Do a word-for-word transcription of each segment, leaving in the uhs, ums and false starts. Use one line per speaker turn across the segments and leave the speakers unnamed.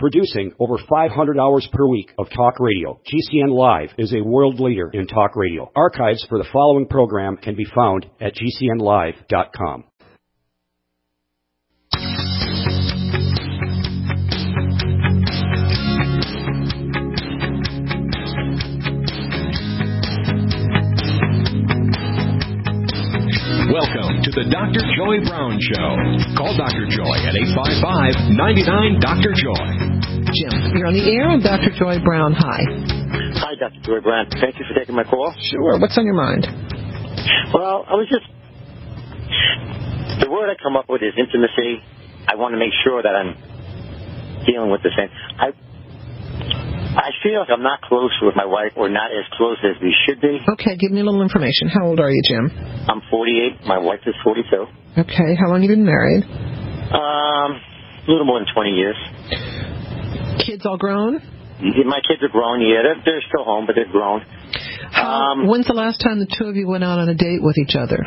Producing over five hundred hours per week of talk radio, G C N Live is a world leader in talk radio. Archives for the following program can be found at G C N live dot com.
Welcome to the Doctor Joy Brown Show. Call Doctor Joy at eight five five, nine nine, Doctor Joy.
Jim, you're on the air with Doctor Joy Brown. Hi.
Hi, Doctor Joy Brown. Thank you for taking my call.
Sure. What's on your mind?
Well, I was just... The word I come up with is intimacy. I want to make sure that I'm dealing with the same... I I feel like I'm not close with my wife, or not as close as we should be.
Okay, give me a little information. How old are you, Jim?
I'm forty-eight. My wife is forty-two.
Okay, how long have you been married?
Um, a little more than twenty years.
Kids all grown?
My kids are grown, yeah. They're, they're still home, but they're grown.
How, um, when's the last time the two of you went out on a date with each other?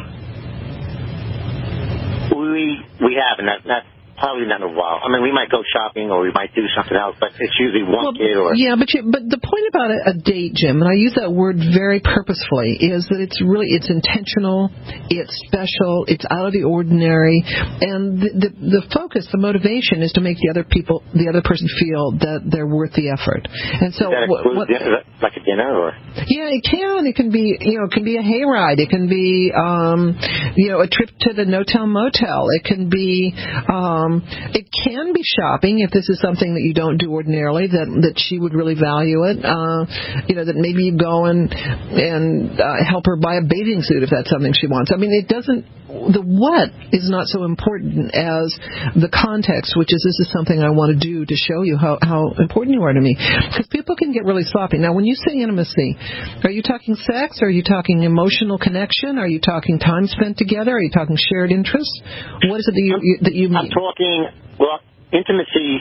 We we haven't. Not, not Probably not in a while. I mean, we might go shopping or we might do something else, but it's usually one
well,
kid or...
Yeah, but you, but the point about a, a date, Jim, and I use that word very purposefully, is that it's really, it's intentional, it's special, it's out of the ordinary, and the, the, the focus, the motivation is to make the other people, the other person feel that they're worth the effort. And so...
Is that
what, what,
dinner, like a dinner or...
Yeah, it can. It can be, you know, it can be a hayride. It can be, um, you know, a trip to the no-tell motel. It can be... Um, It can be shopping if this is something that you don't do ordinarily, that that she would really value it. Uh, you know, that maybe you go and and uh, help her buy a bathing suit if that's something she wants. I mean, it doesn't. The what is not so important as the context, which is this is something I want to do to show you how, how important you are to me. Because people can get really sloppy. Now, when you say intimacy, are you talking sex? Are you talking emotional connection? Are you talking time spent together? Are you talking shared interests? What is it that you, you that you mean?
I'm talking, well, intimacy.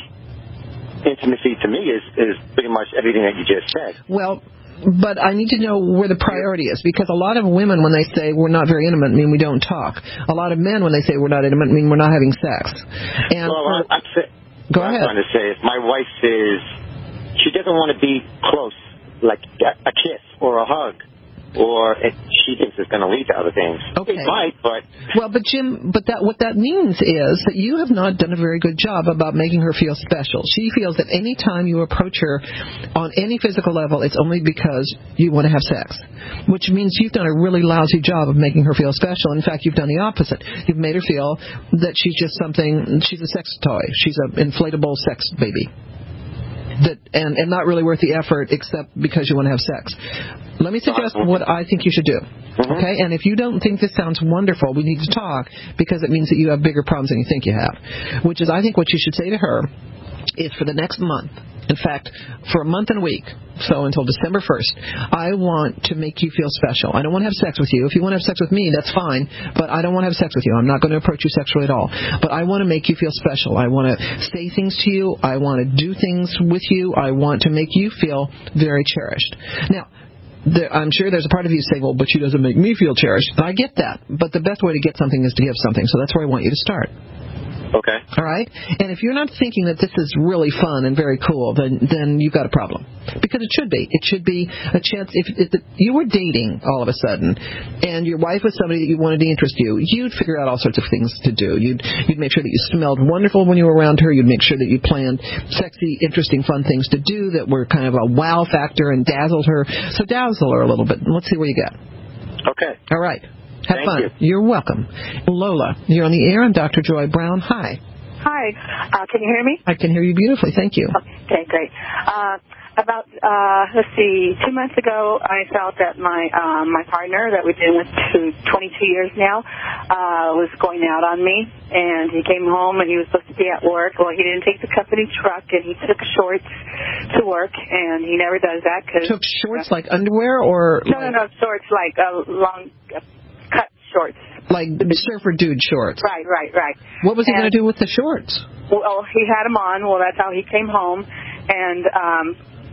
Intimacy to me is, is pretty much everything that you just said.
Well, but I need to know where the priority is, because a lot of women, when they say we're not very intimate, mean we don't talk. A lot of men, when they say we're not intimate, mean we're not having sex. And
well, I'm, I'm,
go
what
ahead.
I'm trying to say is my wife says she doesn't want to be close, like a kiss or a hug, or if she thinks it's going to lead to other things.
Okay.
It might, but...
Well, but Jim, but that what that means is that you have not done a very good job about making her feel special. She feels that any time you approach her on any physical level, it's only because you want to have sex, which means you've done a really lousy job of making her feel special. In fact, you've done the opposite. You've made her feel that she's just something, she's a sex toy. She's an inflatable sex baby. That and, and not really worth the effort except because you want to have sex. Let me suggest what I think you should do. Okay? And if you don't think this sounds wonderful, we need to talk, because it means that you have bigger problems than you think you have. Which is, I think what you should say to her is, for the next month, in fact, for a month and a week, so until December first, I want to make you feel special. I don't want to have sex with you. If you want to have sex with me, that's fine, but I don't want to have sex with you. I'm not going to approach you sexually at all. But I want to make you feel special. I want to say things to you. I want to do things with you. I want to make you feel very cherished. Now, There, I'm sure there's a part of you saying, well, but she doesn't make me feel cherished. I get that. But the best way to get something is to give something. So that's where I want you to start.
Okay.
All right? And if you're not thinking that this is really fun and very cool, then then you've got a problem. Because it should be. It should be a chance. If, if you were dating all of a sudden and your wife was somebody that you wanted to interest you, you'd figure out all sorts of things to do. You'd, you'd make sure that you smelled wonderful when you were around her. You'd make sure that you planned sexy, interesting, fun things to do that were kind of a wow factor and dazzled her. So dazzle her a little bit. Let's see where you get.
Okay.
All right. Have
Thank
fun.
You.
You're welcome. Lola, you're on the air. I'm Doctor Joy Brown. Hi.
Hi. Uh, can you hear me?
I can hear you beautifully. Thank you.
Okay, great. Uh, about, uh, let's see, two months ago, I felt that my um, my partner that we've been with for twenty-two years now uh, was going out on me. And he came home, and he was supposed to be at work. Well, he didn't take the company truck, and he took shorts to work, and he never does that. Cause,
took shorts uh, like underwear or?
No, like, no, no, shorts like uh, long uh, cut shorts.
Like surfer dude shorts.
Right, right, right.
What was he going to do with the shorts?
Well, he had them on. Well, that's how he came home. And um,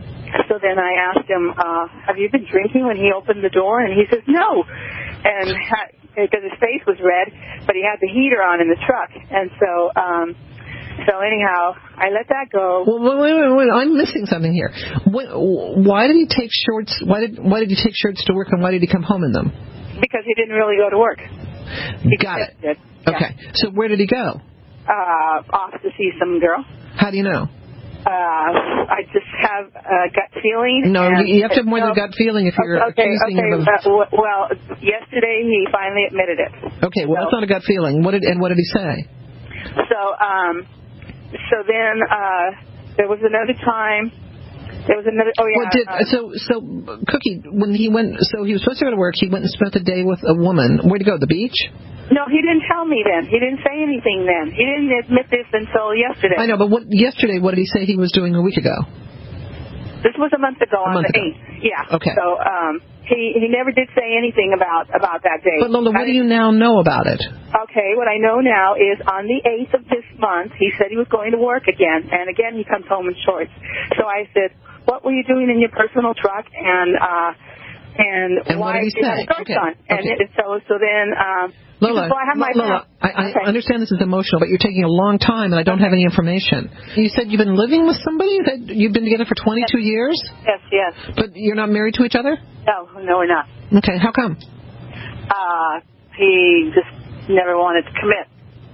so then I asked him, uh, have you been drinking when he opened the door? And he says, no. And because his face was red, but he had the heater on in the truck. And so um, So anyhow, I let that go.
Well, wait, wait, wait, wait. I'm missing something here. Why did he take shorts? Why did Why did he take shirts to work, and why did he come home in them?
Because he didn't really go to work. He
Got it.
Did.
Okay. Yeah. So where did he go?
Uh, off to see some girl.
How do you know?
Uh, I just have a gut feeling.
No,
and,
you have to have more
no,
than a gut feeling if you're
okay,
accusing
okay,
him of...
uh, well, yesterday he finally admitted it.
Okay, well,
so,
that's not a gut feeling. What did And what did he say?
So, um, so then uh, there was another time... There was another. Oh yeah.
Well, did,
um,
so, so Cookie, when he went, so he was supposed to go to work. He went and spent the day with a woman. Where'd he go? The beach?
No, he didn't tell me then. He didn't say anything then. He didn't admit this until yesterday.
I know, but what, yesterday, what did he say he was doing a week ago?
This was a month ago
a
on
month
the
ago.
eighth. Yeah.
Okay.
So um, he he never did say anything about about that day.
But Lola, what
I,
do you now know about it?
Okay, what I know now is on the eighth of this month, he said he was going to work again, and again he comes home in shorts. So I said, "What were you doing in your personal truck?" And uh, and,
and
why
what did he
you
say?
have shorts
okay.
on? And
okay.
it, so so then. Um,
Lola,
well, I have my
Lola, I, I
okay.
understand this is emotional, but you're taking a long time, and I don't
okay.
have any information. You said you've been living with somebody that you've been together for twenty-two
yes.
years.
Yes, yes.
But you're not married to each other?
No, no, we're not.
Okay, how come?
Uh, he just never wanted to commit.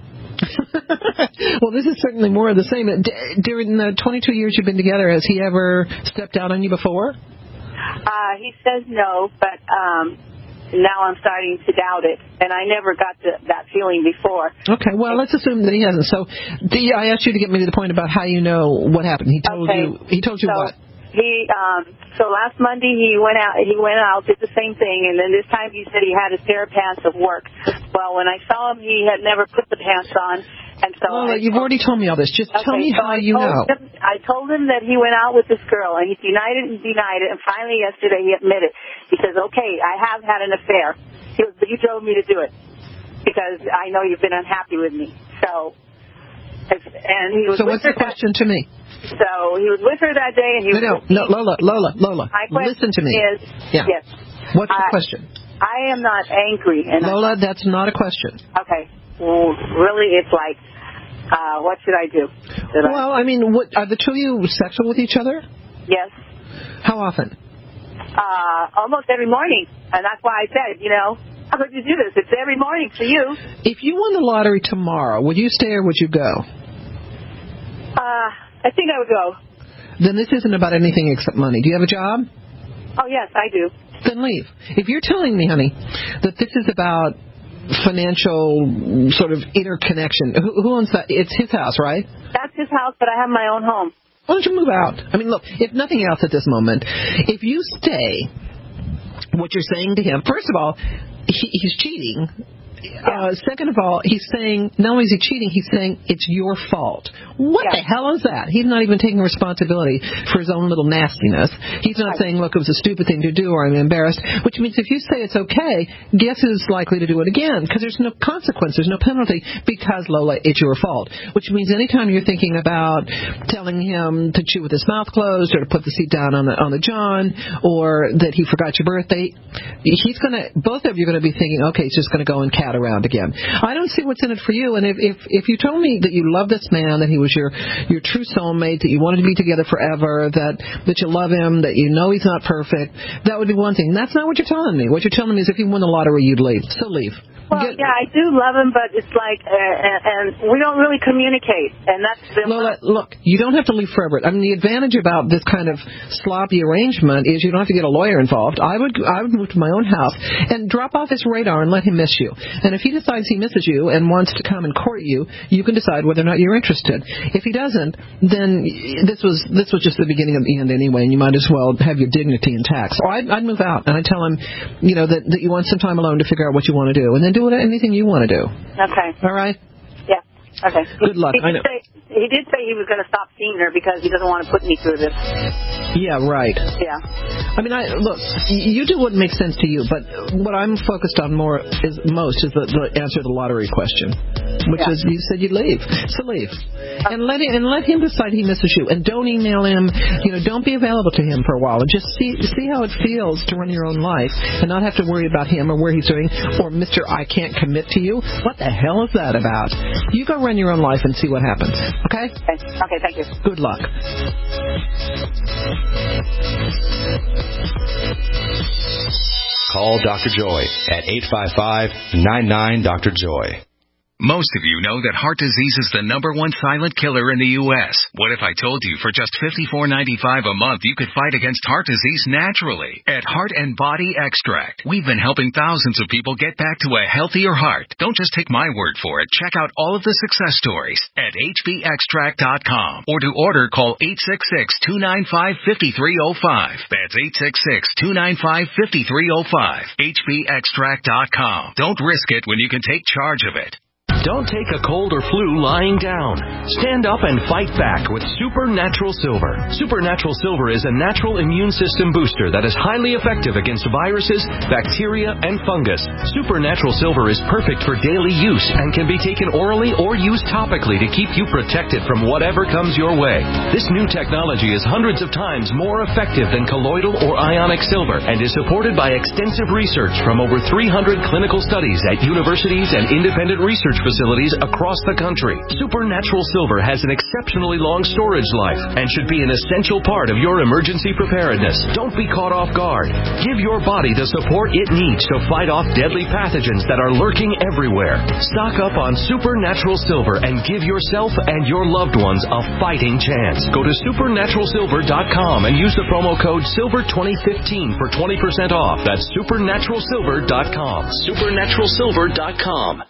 Well, this is certainly more of the same. D- during the twenty-two years you've been together, has he ever stepped out on you before?
Uh, he says no, but um, now I'm starting to doubt it, and I never got the, that feeling before.
Okay, well, let's assume that he hasn't. So, the, I asked you to get me to the point about how you know what happened. He told
okay.
you. He told you
so
what?
He um, so last Monday he went out. He went out, did the same thing, and then this time he said he had his pair of pants of work. Well, when I saw him, he had never put the pants on, and so.
Lola,
I,
you've already told me all this. Just
okay,
tell me
so
how
I
you know.
Him, I told him that he went out with this girl, and he denied it and denied it, and finally yesterday he admitted. He says, "Okay, I have had an affair. He was, you drove me to do it because I know you've been unhappy with me." So, and he was.
So what's the question to me?
So he was with her that day, and he was.
No, no, Lola, Lola, Lola. Listen to me.
Is,
yeah.
Yes.
What's the
I,
question?
I am not angry. And
Lola,
I'm,
that's not a question.
Okay. Well, really, it's like, uh, what should I do? Should
well, I, I mean, what, are the two of you sexual with each other?
Yes.
How often?
Uh, almost every morning, and that's why I said, you know, how could you do this? It's every morning for you.
If you won the lottery tomorrow, would you stay or would you go?
Uh, I think I would go.
Then this isn't about anything except money. Do you have a job?
Oh, yes, I do.
Then leave. If you're telling me, honey, that this is about financial sort of interconnection, who, who owns that? It's his house, right?
That's his house, but I have my own home.
Why don't you move out? I mean, look, if nothing else at this moment, if you stay, what you're saying to him, first of all, he, he's cheating. Uh, second of all, he's saying, not only is he cheating, he's saying it's your fault. What
yeah.
the hell is that? He's not even taking responsibility for his own little nastiness. He's not right. saying, look, it was a stupid thing to do or I'm embarrassed, which means if you say it's okay, guess who's likely to do it again? Because there's no consequence, there's no penalty because, Lola, it's your fault. Which means anytime you're thinking about telling him to chew with his mouth closed or to put the seat down on the, on the john or that he forgot your birthday, he's going to, both of you are going to be thinking, okay, it's just going to go and cat around again. I don't see what's in it for you. And if, if if you told me that you love this man, that he was your your true soulmate, that you wanted to be together forever, that that you love him, that you know he's not perfect, that would be one thing. That's not what you're telling me. What you're telling me is if he won the lottery, you'd leave. So leave.
Well, Get, yeah, I do love him, but it's like, uh, and, and we don't really communicate, and that's the...
Lola, look, you don't have to leave forever. I mean, the advantage about this kind of sloppy arrangement is you don't have to get a lawyer involved. I would I would move to my own house and drop off his radar and let him miss you. And if he decides he misses you and wants to come and court you, you can decide whether or not you're interested. If he doesn't, then this was this was just the beginning of the end anyway, and you might as well have your dignity intact. So I'd, I'd move out, and I'd tell him, you know, that, that you want some time alone to figure out what you want to do, and then do anything you want to do.
Okay.
All right?
Yeah. Okay.
Good luck.
He,
I know.
Say, he did say he was going to stop seeing her because he doesn't want to put me through this.
Yeah, right.
Yeah.
I mean, I look, you do what makes sense to you, but what I'm focused on more is most is the, the answer to the lottery question, which yeah. is you said you'd leave, so leave, okay. and let him and let him decide he misses you, and don't email him. You know, don't be available to him for a while, and just see see how it feels to run your own life and not have to worry about him or where he's doing or Mister I can't commit to you. What the hell is that about? You go run your own life and see what happens. Okay?
Okay, okay thank you.
Good luck.
Call Doctor Joy at eight five five, nine nine, Doctor Joy. Most of you know that heart disease is the number one silent killer in the U S What if I told you for just fifty-four ninety-five a month you could fight against heart disease naturally at Heart and Body Extract? We've been helping thousands of people get back to a healthier heart. Don't just take my word for it. Check out all of the success stories at H B extract dot com, or to order, call eight six six, two nine five, five three zero five. That's eight six six, two nine five, five three zero five. H B extract dot com. Don't risk it when you can take charge of it.
Don't take a cold or flu lying down. Stand up and fight back with Supernatural Silver. Supernatural Silver is a natural immune system booster that is highly effective against viruses, bacteria, and fungus. Supernatural Silver is perfect for daily use and can be taken orally or used topically to keep you protected from whatever comes your way. This new technology is hundreds of times more effective than colloidal or ionic silver and is supported by extensive research from over three hundred clinical studies at universities and independent research facilities across the country. Supernatural Silver has an exceptionally long storage life and should be an essential part of your emergency preparedness. Don't be caught off guard. Give your body the support it needs to fight off deadly pathogens that are lurking everywhere. Stock up on Supernatural Silver and give yourself and your loved ones a fighting chance. Go to supernatural silver dot com and use the promo code silver twenty fifteen for twenty percent off. That's supernatural silver dot com. supernatural silver dot com.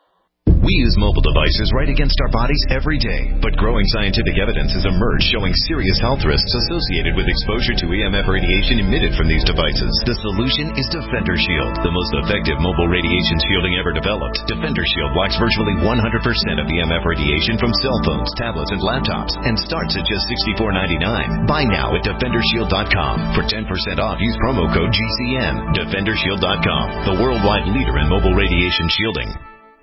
We use mobile devices right against our bodies every day, but growing scientific evidence has emerged showing serious health risks associated with exposure to E M F radiation emitted from these devices. The solution is Defender Shield, the most effective mobile radiation shielding ever developed. Defender Shield blocks virtually one hundred percent of E M F radiation from cell phones, tablets, and laptops, and starts at just sixty-four ninety-nine. Buy now at defender shield dot com. For ten percent off, use promo code G C M. defender shield dot com, the worldwide leader in mobile radiation shielding.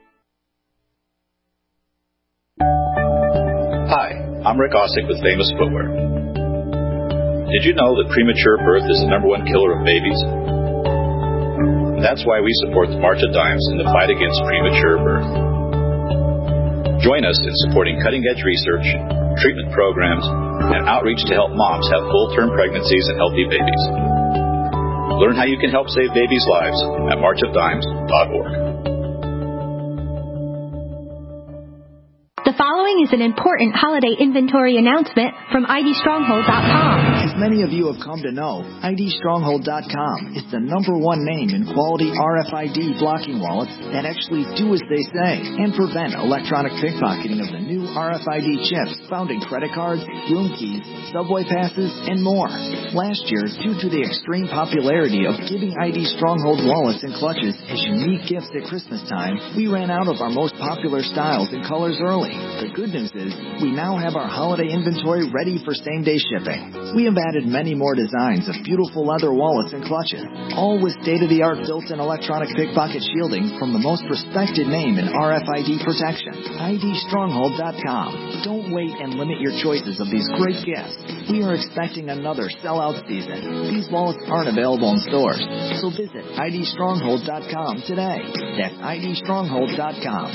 Hi, I'm Rick Osick with Famous Footwear. Did you know that premature birth is the number one killer of babies? And that's why we support the March of Dimes in the fight against premature birth. Join us in supporting cutting-edge research, treatment programs, and outreach to help moms have full-term pregnancies and healthy babies. Learn how you can help save babies' lives at march of dimes dot org.
The following is an important holiday inventory announcement from I D stronghold dot com.
As many of you have come to know, I D stronghold dot com is the number one name in quality R F I D blocking wallets that actually do as they say and prevent electronic pickpocketing of the new R F I D chips found in credit cards, room keys, subway passes, and more. Last year, due to the extreme popularity of giving I D Stronghold wallets and clutches as unique gifts at Christmas time, we ran out of our most popular styles and colors early. The good news is, we now have our holiday inventory ready for same-day shipping. We have added many more designs of beautiful leather wallets and clutches, all with state-of-the-art built-in electronic pickpocket shielding from the most respected name in R F I D protection, I D stronghold dot com. Don't wait and limit your choices of these great gifts. We are expecting another sellout season. These wallets aren't available in stores, so visit I D stronghold dot com today. That's I D stronghold dot com.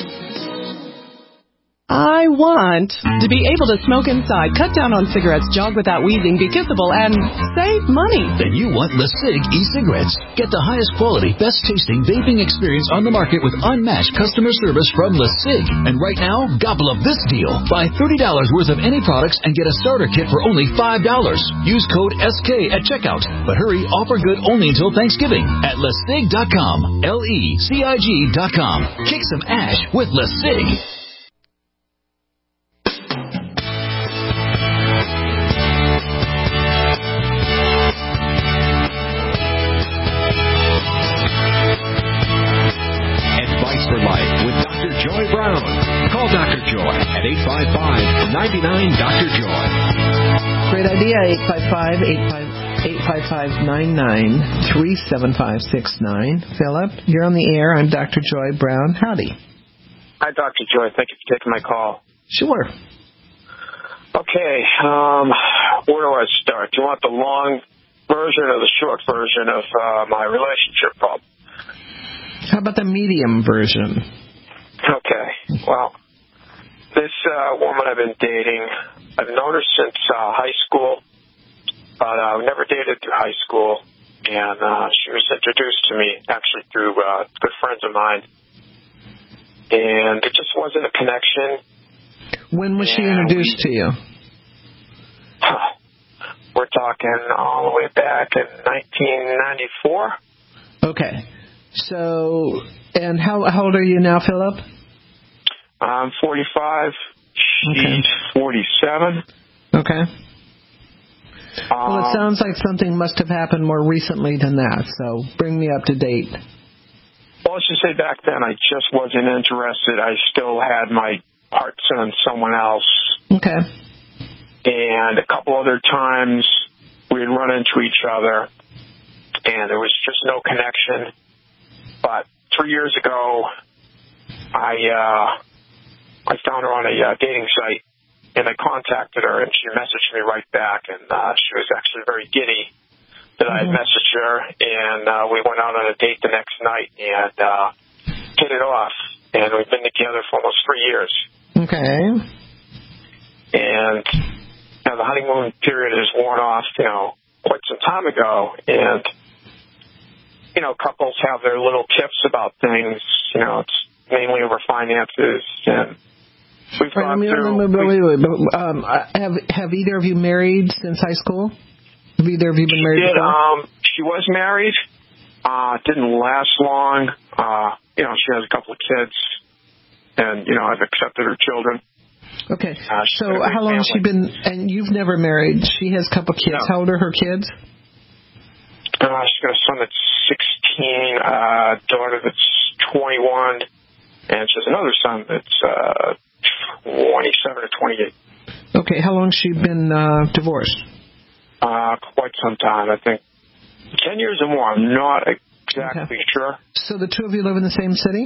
I want to be able to smoke inside, cut down on cigarettes, jog without wheezing, be kissable, and save money.
Then you want LeSig e-cigarettes. Get the highest quality, best tasting vaping experience on the market with unmatched customer service from LeSig. And right now, gobble up this deal. Buy thirty dollars worth of any products and get a starter kit for only five dollars. Use code S K at checkout. But hurry, offer good only until Thanksgiving at lesig dot com. L E C I G dot com. Kick some ash with LeSig.
Joy Brown. Call Doctor Joy at eight five five, nine nine, Doctor Joy.
Great idea, eight five five, eight five five, nine nine, three seven five six nine. Philip, you're on the air. I'm Doctor Joy Brown. Howdy.
Hi, Doctor Joy. Thank you for taking my call.
Sure.
Okay, um, where do I start? Do you want the long version or the short version of uh, my relationship problem?
How about the medium version?
Okay, well, this uh, woman I've been dating, I've known her since uh, high school, but I uh, never dated through high school. And uh, she was introduced to me actually through uh, good friends of mine. And it just wasn't a connection.
When was
and
she introduced
we,
to you?
Huh, we're talking all the way back in nineteen ninety-four.
Okay. So, and how, how old are you now, Philip?
I'm forty-five. She's
okay.
forty-seven.
Okay.
Um,
well, it sounds like something must have happened more recently than that, so bring me up to date.
Well, let's just say back then I just wasn't interested. I still had my heart set on someone else.
Okay.
And a couple other times we had run into each other, and there was just no connection. But three years ago, I uh, I found her on a uh, dating site, and I contacted her, and she messaged me right back, and uh, she was actually very giddy that mm-hmm. I had messaged her, and uh, we went out on a date the next night and uh, hit it off, and we've been together for almost three years.
Okay.
And you know, the honeymoon period is worn off, you know, quite some time ago, and you know, couples have their little tips about things. You know, it's mainly over finances, and we've
right,
gone
wait,
through.
Wait, wait, wait, wait. Um, have have either of you married since high school? Have either of you been married
She did,
before?
um, she was married. Uh, didn't last long. Uh, you know, she has a couple of kids, and you know, I've accepted her children.
Okay.
Uh,
so how long has she been? And you've never married. She has a couple of kids.
No.
How old are her kids?
Uh, she's got a son that's sixteen, uh, daughter that's twenty-one, and she has another son that's uh, twenty-seven or twenty-eight.
Okay, how long has she been uh, divorced?
Uh, quite some time, I think. Ten years or more, I'm not exactly
okay.
sure.
So the two of you live in the same city?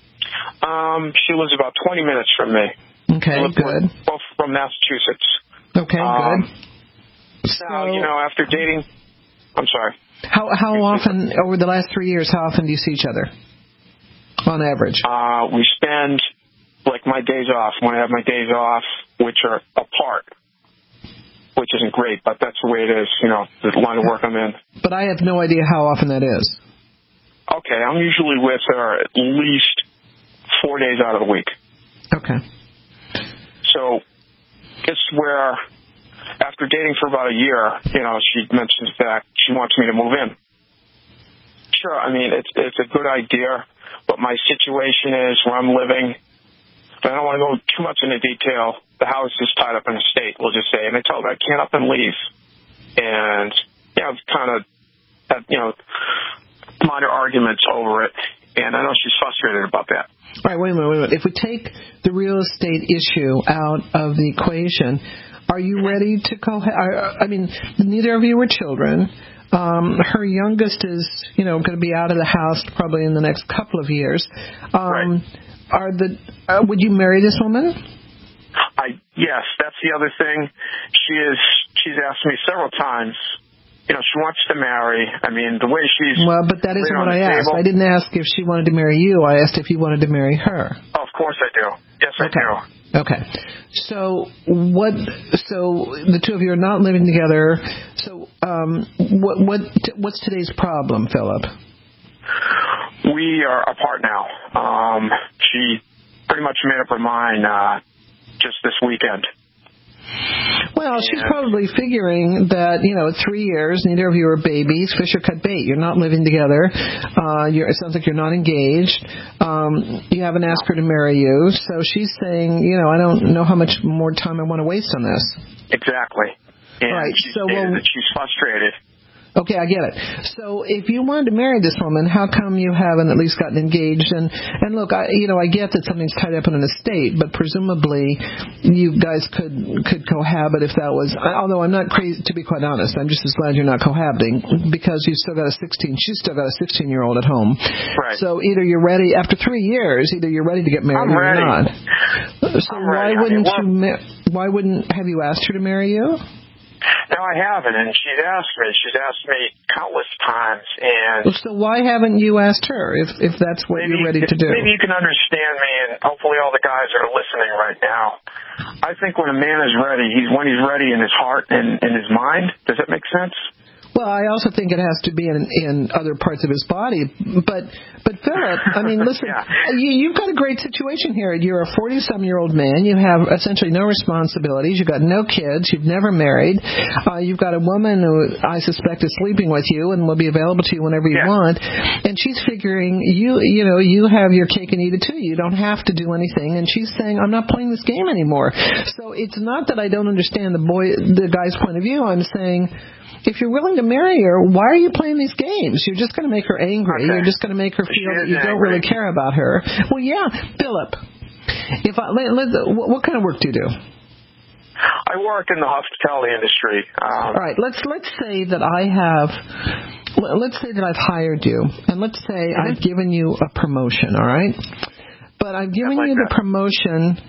Um, she lives about twenty minutes from me.
Okay, good.
Both from Massachusetts.
Okay, um, good.
Now,
so,
you know, after dating, I'm sorry.
How how often, over the last three years, how often do you see each other, on average?
Uh, we spend, like, my days off, when I have my days off, which are apart, which isn't great, but that's the way it is, you know, the line of work I'm in.
But I have no idea how often that is.
Okay, I'm usually with her at least four days out of the week.
Okay.
So it's where, after dating for about a year, you know, she mentions that she wants me to move in. Sure, I mean, it's it's a good idea, but my situation is where I'm living, I don't want to go too much into detail. The house is tied up in a state, we'll just say, and I told her I can't up and leave. And, you know, I've kind of had, you know, minor arguments over it, and I know she's frustrated about that.
All right, wait a minute, wait a minute. If we take the real estate issue out of the equation, are you ready to co- I mean, neither of you were children. Um, her youngest is, you know, going to be out of the house probably in the next couple of years. Um,
right.
Are the uh, would you marry this woman?
I yes, that's the other thing. She is. She's asked me several times. You know, she wants to marry. I mean, the way she's...
Well, but that isn't what I asked. I didn't ask if she wanted to marry you. I asked if you wanted to marry her.
Oh, of course I do. Yes, I
okay.
do.
Okay. So what? So the two of you are not living together. So um, what? What? What's today's problem, Philip?
We are apart now. Um, she pretty much made up her mind uh, just this weekend.
Well, she's probably figuring that, you know, three years, neither of you are babies, fish or cut bait. You're not living together. Uh, you're, it sounds like you're not engaged. Um, you haven't asked her to marry you. So she's saying, you know, I don't know how much more time I want to waste on this.
Exactly. And
right.
she
so,
stated
well,
that she's frustrated.
Okay, I get it. So if you wanted to marry this woman, how come you haven't at least gotten engaged? And and look, I, you know, I get that something's tied up in an estate, but presumably you guys could could cohabit if that was. Although I'm not crazy, to be quite honest, I'm just as glad you're not cohabiting because you've still got a sixteen. She's still got a sixteen year old at home.
Right.
So either you're ready after three years. Either you're ready to get married
I'm
or
ready.
you're not. So
I'm
why
ready.
wouldn't
I mean,
you? Ma- why wouldn't have you asked her to marry you?
No, I haven't, and she's asked me. She's asked me countless times, and
well, so why haven't you asked her if if that's what
maybe,
you're ready to do?
Maybe you can understand me, and hopefully all the guys are listening right now. I think when a man is ready, he's when he's ready in his heart and in his mind. Does that make sense?
Well, I also think it has to be in, in other parts of his body. But, but Philip, I mean, listen, yeah. you, you've got a great situation here. You're a forty-some-year-old man. You have essentially no responsibilities. You've got no kids. You've never married. Uh, you've got a woman who I suspect is sleeping with you and will be available to you whenever you yeah. want. And she's figuring, you you know, you have your cake and eat it too. You don't have to do anything. And she's saying, I'm not playing this game anymore. So it's not that I don't understand the boy, the guy's point of view. I'm saying, if you're willing to marry her, why are you playing these games? You're just going to make her angry. Okay. You're just going to make her feel that you angry. don't really care about her. Well, yeah, Philip. If I, let, let, what, what kind of work do you do?
I work in the hospitality industry. Um,
all right. Let's let's say that I have. Let's say that I've hired you, and let's say mm-hmm. I've given you a promotion. All right. But I've given like you that. the promotion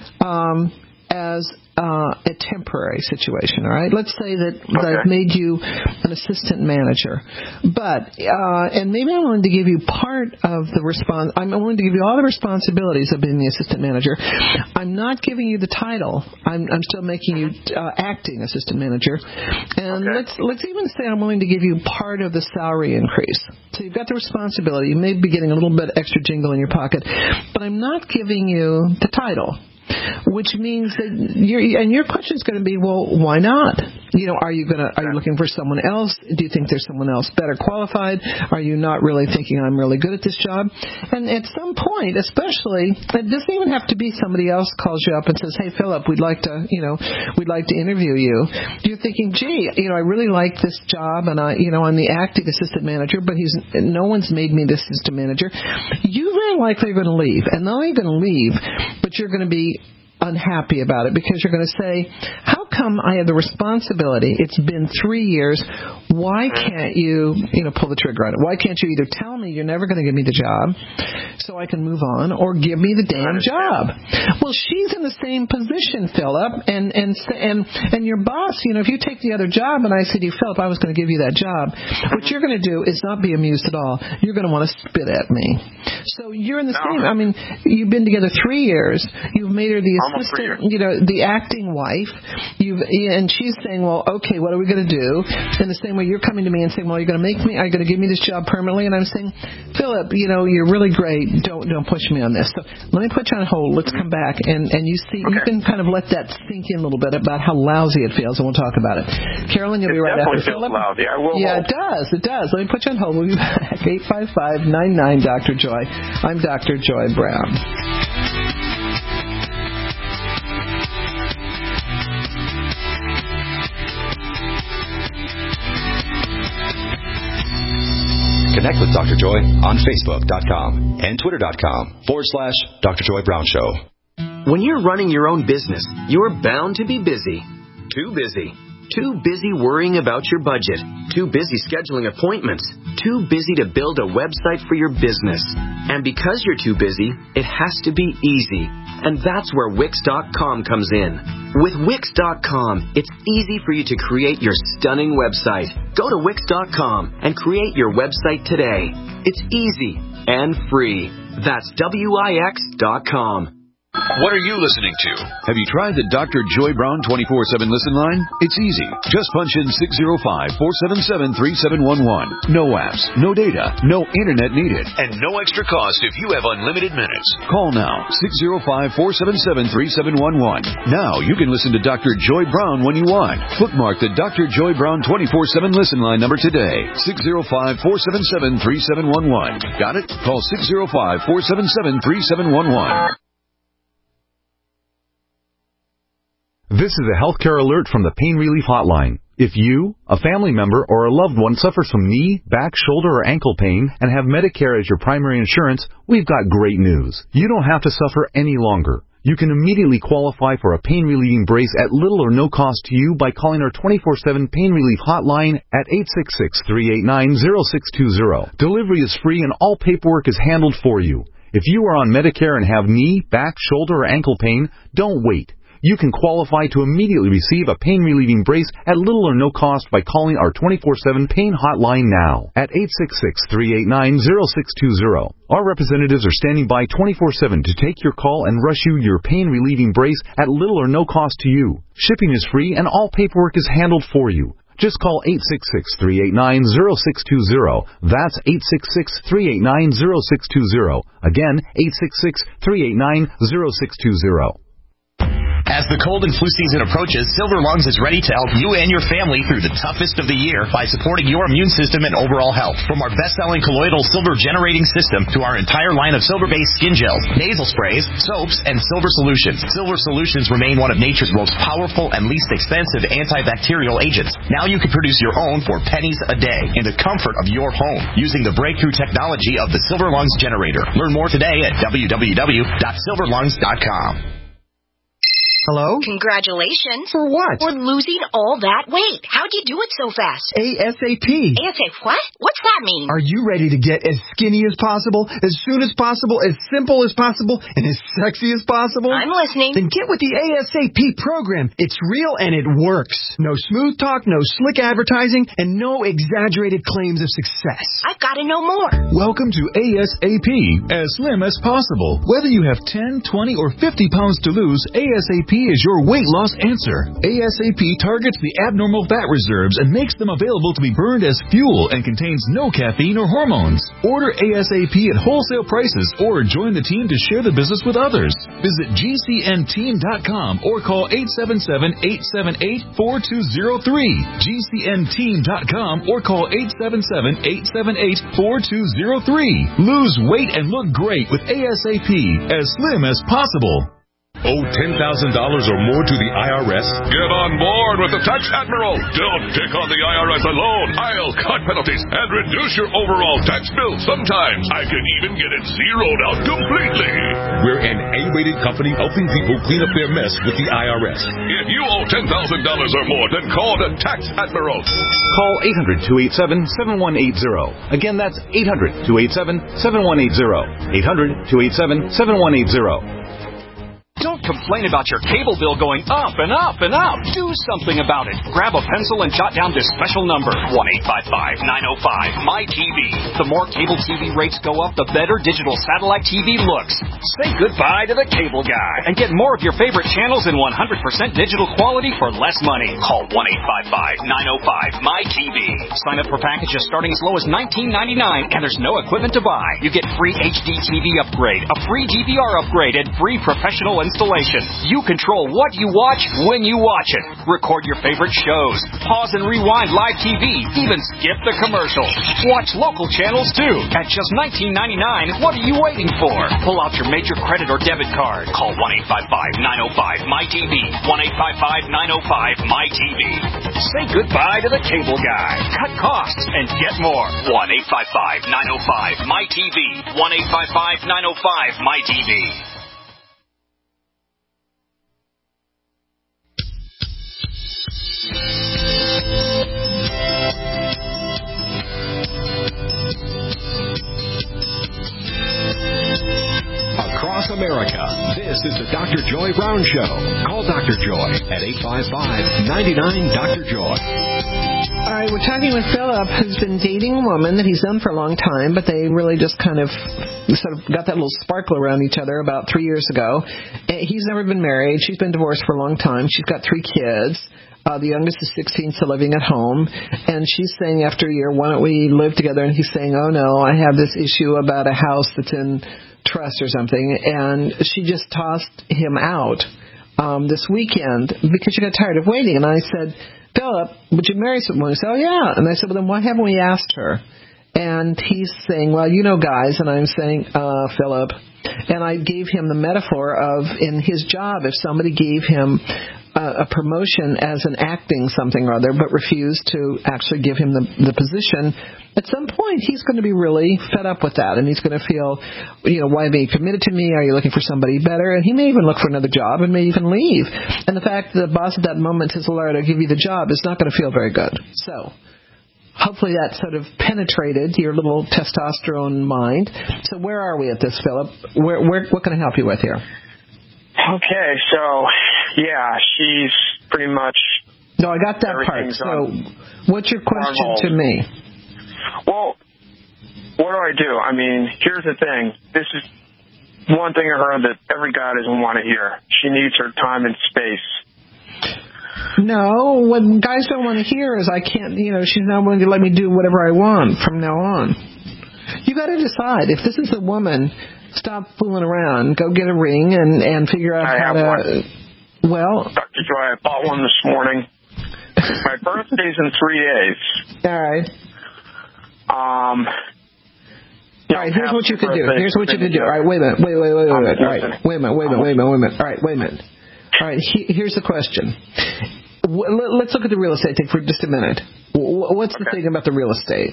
um, as. Uh, a temporary situation, all right? Let's say that, okay. that I've made you an assistant manager. But, uh, and maybe I'm willing to give you part of the respons- I'm willing to give you all the responsibilities of being the assistant manager. I'm not giving you the title. I'm, I'm still making you uh, acting assistant manager. And okay. let's let's even say I'm willing to give you part of the salary increase. So you've got the responsibility. You may be getting a little bit extra jingle in your pocket. But I'm not giving you the title. Which means that you're, and your question is going to be, well, why not? You know, are you going to, are you looking for someone else? Do you think there's someone else better qualified? Are you not really thinking I'm really good at this job? And at some point, especially, it doesn't even have to be somebody else calls you up and says, hey, Philip, we'd like to, you know, we'd like to interview you. You're thinking, gee, you know, I really like this job, and I, you know, I'm the acting assistant manager, but he's, no one's made me the assistant manager. You very likely are going to leave, and not only you're going to leave, but you're going to be unhappy about it because you're going to say, how come I have the responsibility? It's been three years. Why can't you, you know, pull the trigger on it? Why can't you either tell me you're never going to give me the job so I can move on, or give me the damn job? Well, she's in the same position, Philip, and and and and your boss, you know, if you take the other job and I said to you, Philip, I was going to give you that job, what you're going to do is not be amused at all. You're going to want to spit at me. So you're in the same, I mean, you've been together three years. You've made her the assistant, you know, the acting wife. You've and she's saying, well, okay, what are we going to do? In the same way, you're coming to me and saying, well, you're going to make me, are you going to give me this job permanently? And I'm saying, Philip, you know, you're really great. Don't don't push me on this. So let me put you on hold. Let's come back and and you see, okay. you can kind of let that sink in a little bit about how lousy it feels, and we'll talk about it. Carolyn, you'll
it
be right after
Philip.
Lousy.
I will
yeah,
hold.
it does. It does. Let me put you on hold. We'll be back. eight five five, nine nine, Doctor Joy. I'm Doctor Joy Brown.
Connect with Doctor Joy on Facebook.com and Twitter.com forward slash Doctor Joy Brown Show.
When you're running your own business, you're bound to be busy. Too busy. Too busy worrying about your budget. Too busy scheduling appointments. Too busy to build a website for your business. And because you're too busy, it has to be easy. And that's where Wix dot com comes in. With Wix dot com, it's easy for you to create your stunning website. Go to Wix dot com and create your website today. It's easy and free. That's W I X dot com.
What are you listening to?
Have you tried the Doctor Joy Brown twenty-four seven listen line? It's easy. Just punch in six oh five, four seven seven, three seven one one. No apps, no data, no internet needed.
And no extra cost if you have unlimited minutes.
Call now, six oh five, four seven seven, three seven one one. Now you can listen to Doctor Joy Brown when you want. Bookmark the Doctor Joy Brown twenty-four seven listen line number today. six oh five, four seven seven, three seven one one. Got it? Call six oh five, four seven seven, three seven one one.
This is a healthcare alert from the Pain Relief Hotline. If you, a family member, or a loved one suffers from knee, back, shoulder, or ankle pain and have Medicare as your primary insurance, we've got great news. You don't have to suffer any longer. You can immediately qualify for a pain-relieving brace at little or no cost to you by calling our twenty-four seven Pain Relief Hotline at eight six six, three eight nine, zero six two zero. Delivery is free and all paperwork is handled for you. If you are on Medicare and have knee, back, shoulder, or ankle pain, don't wait. You can qualify to immediately receive a pain-relieving brace at little or no cost by calling our twenty-four seven pain hotline now at eight six six, three eight nine, zero six two zero. Our representatives are standing by twenty-four seven to take your call and rush you your pain-relieving brace at little or no cost to you. Shipping is free and all paperwork is handled for you. Just call eight six six, three eight nine, zero six two zero. That's eight six six, three eight nine, zero six two zero. Again, eight six six, three eight nine, zero six two zero.
As the cold and flu season approaches, Silver Lungs is ready to help you and your family through the toughest of the year by supporting your immune system and overall health. From our best-selling colloidal silver generating system to our entire line of silver-based skin gels, nasal sprays, soaps, and silver solutions. Silver solutions remain one of nature's most powerful and least expensive antibacterial agents. Now you can produce your own for pennies a day in the comfort of your home using the breakthrough technology of the Silver Lungs generator. Learn more today at w w w dot silver lungs dot com.
Hello?
Congratulations.
For what?
For losing all that weight. How'd you do it so fast?
ASAP.
ASAP what? What's that mean?
Are you ready to get as skinny as possible, as soon as possible, as simple as possible, and as sexy as possible?
I'm listening.
Then get with the ASAP program. It's real and it works. No smooth talk, no slick advertising, and no exaggerated claims of success.
I've got to know more.
Welcome to ASAP, as slim as possible. Whether you have ten, twenty, or fifty pounds to lose, ASAP is your weight loss answer. ASAP targets the abnormal fat reserves and makes them available to be burned as fuel and contains no caffeine or hormones. Order ASAP at wholesale prices or join the team to share the business with others. Visit G C N team dot com or call eight seven seven, eight seven eight, four two zero three. G C N team dot com or call eight seven seven, eight seven eight, four two zero three. Lose weight and look great with ASAP, as slim as possible.
Owe ten thousand dollars or more to the I R S? Get on board with the Tax Admiral. Don't take on the I R S alone. I'll cut penalties and reduce your overall tax bill. Sometimes I can even get it zeroed out completely. We're an A-rated company helping people clean up their mess with the I R S. If you owe ten thousand dollars or more, then call the Tax Admiral.
Call eight hundred, two eight seven, seven one eight zero. Again, that's eight hundred, two eight seven, seven one eight zero. eight hundred, two eight seven, seven one eight zero.
Don't complain about your cable bill going up and up and up. Do something about it. Grab a pencil and jot down this special number, one eight five five, nine oh five, M Y T V. The more cable T V rates go up, the better digital satellite T V looks. Say goodbye to the cable guy and get more of your favorite channels in one hundred percent digital quality for less money. Call one eight five five, nine oh five, M Y T V. Sign up for packages starting as low as nineteen ninety-nine, and there's no equipment to buy. You get free H D T V upgrade, a free D V R upgrade, and free professional installation. You control what you watch when you watch it. Record your favorite shows. Pause and rewind live T V. Even skip the commercials. Watch local channels too. At just nineteen ninety-nine, what are you waiting for? Pull out your major credit or debit card. Call one eight five five, nine oh five, M Y T V. one eight five five, nine oh five, M Y T V. Say goodbye to the cable guy. Cut costs and get more. one eight five five, nine oh five, M Y T V. one eight five five, nine oh five, M Y T V.
Across America, this is the Doctor Joy Brown Show. Call Doctor Joy at eight five five, nine nine, Doctor Joy.
All right, we're talking with Philip, who's been dating a woman that he's known for a long time, but they really just kind of sort of got that little sparkle around each other about three years ago. He's never been married. She's been divorced for a long time. She's got three kids. Uh, the youngest is sixteen, still living at home. And she's saying after a year, why don't we live together? And he's saying, oh, no, I have this issue about a house that's in trust or something. And she just tossed him out um, this weekend because she got tired of waiting. And I said, Philip, would you marry someone? He said, oh, yeah. And I said, well, then why haven't we asked her? And he's saying, well, you know, guys. And I'm saying, uh, Philip. And I gave him the metaphor of in his job, if somebody gave him a promotion as an acting something or other, but refused to actually give him the, the position, at some point he's going to be really fed up with that, and he's going to feel, you know, why be committed to me? Are you looking for somebody better? And he may even look for another job and may even leave. And the fact that the boss at that moment says, all right, I'll give you the job, is not going to feel very good. So hopefully that sort of penetrated your little testosterone mind. So where are we at this, Philip? Where, where, what can I help you with here?
Okay, so Yeah, she's pretty much.
No, I got that part. So, what's your question to me?
Well, what do I do? I mean, here's the thing. This is one thing I heard that every guy doesn't want to hear. She needs her time and space.
No, what guys don't want to hear is I can't, you know, she's not willing to let me do whatever I want from now on. You got to decide. If this is a woman, stop fooling around. Go get a ring and, and figure out
I
how
have
to...
One.
Well...
Doctor Joy, I bought one this morning. My birthday's in three days.
All right.
Um...
All right, here's what you could do. Here's what you could do. All right, wait a minute. Wait, wait, wait, wait, wait. All right, wait a minute, wait a minute, wait a minute, wait a minute. All right, wait a minute. All right, he, here's the question. Let's look at the real estate thing for just a minute. What's the thing about the real estate?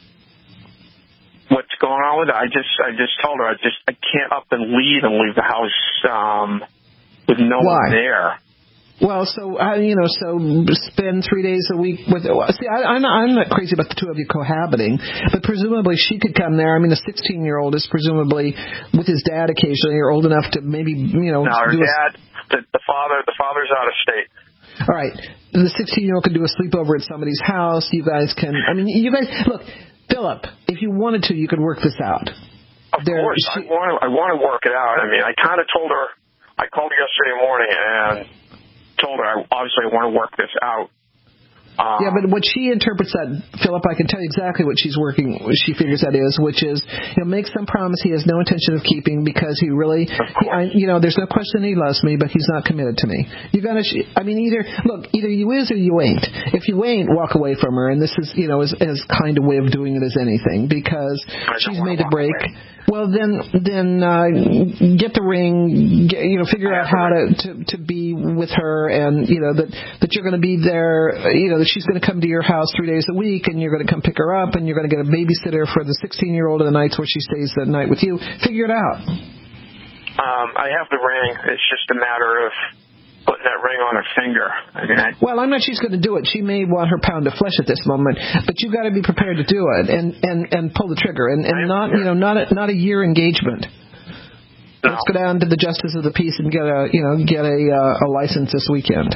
What's going on with it? I just, I just told her I just, I can't up and leave and leave the house um, with no
Why?
one there.
Well, so uh, you know, so spend three days a week with. See, I, I'm not, I'm not crazy about the two of you cohabiting, but presumably she could come there. I mean, the sixteen-year-old is presumably with his dad occasionally, or old enough to maybe, you know.
No, her
do
dad,
a,
the, the father, the father's out of state.
All right, the sixteen-year-old can do a sleepover at somebody's house. You guys can. I mean, you guys look, Philip. If you wanted to, you could work this out.
Of there, course, she, I want to. I want to work it out. I mean, I kind of told her. I called her yesterday morning and told her, I obviously I want to work this out. Um,
yeah, but what she interprets that, Philip, I can tell you exactly what she's working, what she figures that is, which is, you know, make some promise he has no intention of keeping because he really, he, I, you know, there's no question he loves me, but he's not committed to me. You gotta, I mean, either, look, either you is or you ain't. If you ain't, walk away from her, and this is, you know, as, as kind of way of doing it as anything, because she's made a break. Away. Well, then, then uh, get the ring. Get, you know, figure out how to, to to be with her, and you know that that you're going to be there. You know that she's going to come to your house three days a week, and you're going to come pick her up, and you're going to get a babysitter for the sixteen-year-old of the nights where she stays the night with you. Figure it out.
Um, I have the ring. It's just a matter of putting that ring on her finger. I mean, I,
well, I'm not. She's going to do it. She may want her pound of flesh at this moment, but you got to be prepared to do it and, and, and pull the trigger, and, and not you know not a, not a year engagement. No. Let's go down to the justice of the peace and get a you know get a uh, a license this weekend.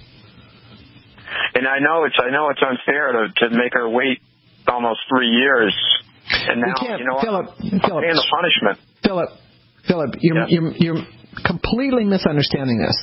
And I know it's I know it's unfair to to make her wait almost three years, and now you know
Philip,
I'm
Philip,
paying the punishment.
Philip, Philip, you're
yes.
you're you're completely misunderstanding this.